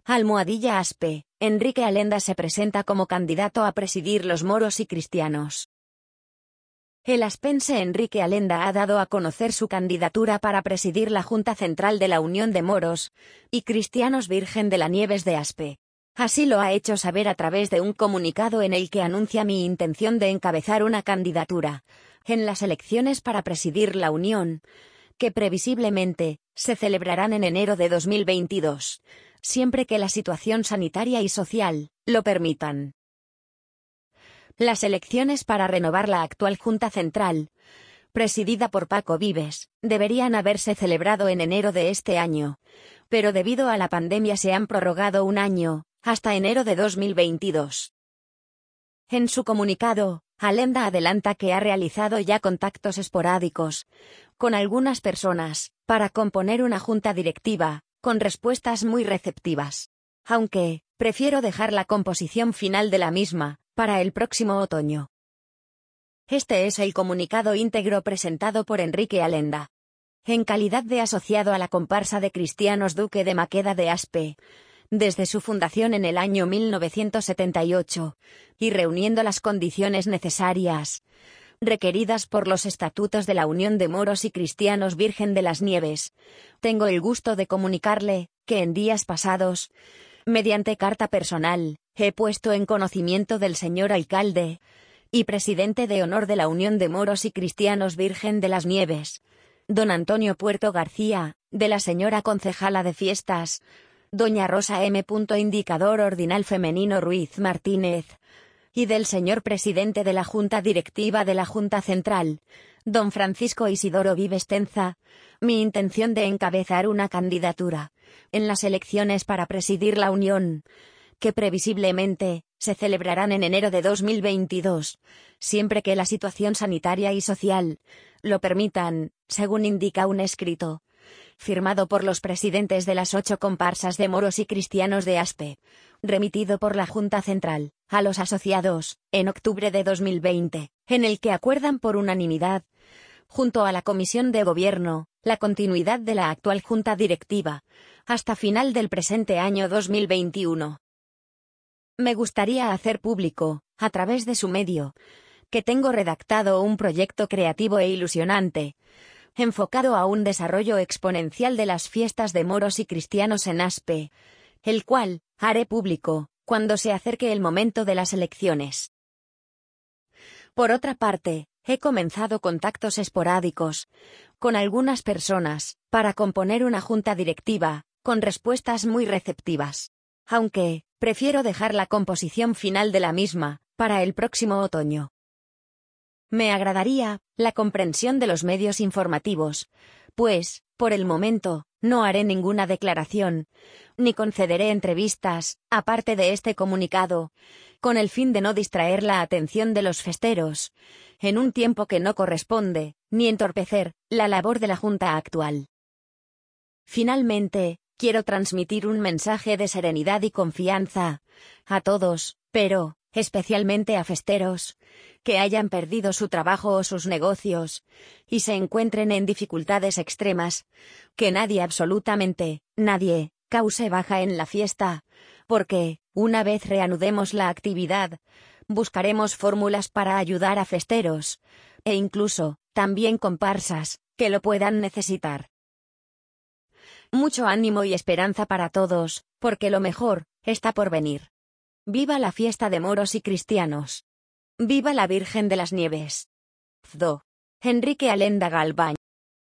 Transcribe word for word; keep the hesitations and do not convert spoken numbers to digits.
Almohadilla Aspe, Enrique Alenda se presenta como candidato a presidir los moros y cristianos. El aspense Enrique Alenda ha dado a conocer su candidatura para presidir la Junta Central de la Unión de Moros y Cristianos Virgen de las Nieves de Aspe. Así lo ha hecho saber a través de un comunicado en el que anuncia mi intención de encabezar una candidatura en las elecciones para presidir la Unión, que previsiblemente se celebrarán en enero de dos mil veintidós, siempre que la situación sanitaria y social lo permitan. Las elecciones para renovar la actual Junta Central, presidida por Paco Vives, deberían haberse celebrado en enero de este año, pero debido a la pandemia se han prorrogado un año, hasta enero de dos mil veintidós. En su comunicado, Alenda adelanta que ha realizado ya contactos esporádicos con algunas personas para componer una junta directiva, con respuestas muy receptivas. Aunque, prefiero dejar la composición final de la misma para el próximo otoño. Este es el comunicado íntegro presentado por Enrique Alenda. En calidad de asociado a la comparsa de Cristianos Duque de Maqueda de Aspe, desde su fundación en el año mil novecientos setenta y ocho, y reuniendo las condiciones necesarias requeridas por los estatutos de la Unión de Moros y Cristianos Virgen de las Nieves, tengo el gusto de comunicarle que en días pasados, mediante carta personal, he puesto en conocimiento del señor alcalde y presidente de honor de la Unión de Moros y Cristianos Virgen de las Nieves, don Antonio Puerto García, de la señora concejala de fiestas, doña Rosa M. Indicador Ordinal Femenino Ruiz Martínez, y del señor presidente de la Junta Directiva de la Junta Central, don Francisco Isidoro Vives Tenza, mi intención de encabezar una candidatura en las elecciones para presidir la Unión, que previsiblemente se celebrarán en enero de dos mil veintidós, siempre que la situación sanitaria y social lo permitan, según indica un escrito firmado por los presidentes de las ocho comparsas de moros y cristianos de Aspe, remitido por la Junta Central a los asociados, en octubre de dos mil veinte, en el que acuerdan por unanimidad, junto a la Comisión de Gobierno, la continuidad de la actual Junta Directiva, hasta final del presente año dos mil veintiuno. Me gustaría hacer público, a través de su medio, que tengo redactado un proyecto creativo e ilusionante, enfocado a un desarrollo exponencial de las fiestas de moros y cristianos en Aspe, el cual haré público cuando se acerque el momento de las elecciones. Por otra parte, he comenzado contactos esporádicos con algunas personas para componer una junta directiva, con respuestas muy receptivas. Aunque, prefiero dejar la composición final de la misma para el próximo otoño. Me agradaría la comprensión de los medios informativos, pues, por el momento, no haré ninguna declaración, ni concederé entrevistas, aparte de este comunicado, con el fin de no distraer la atención de los festeros, en un tiempo que no corresponde, ni entorpecer la labor de la Junta actual. Finalmente, quiero transmitir un mensaje de serenidad y confianza a todos, pero, especialmente a festeros, que hayan perdido su trabajo o sus negocios, y se encuentren en dificultades extremas, que nadie, absolutamente, nadie, cause baja en la fiesta, porque, una vez reanudemos la actividad, buscaremos fórmulas para ayudar a festeros, e incluso, también comparsas, que lo puedan necesitar. Mucho ánimo y esperanza para todos, porque lo mejor está por venir. ¡Viva la fiesta de moros y cristianos! ¡Viva la Virgen de las Nieves! Do. Enrique Alenda Galván.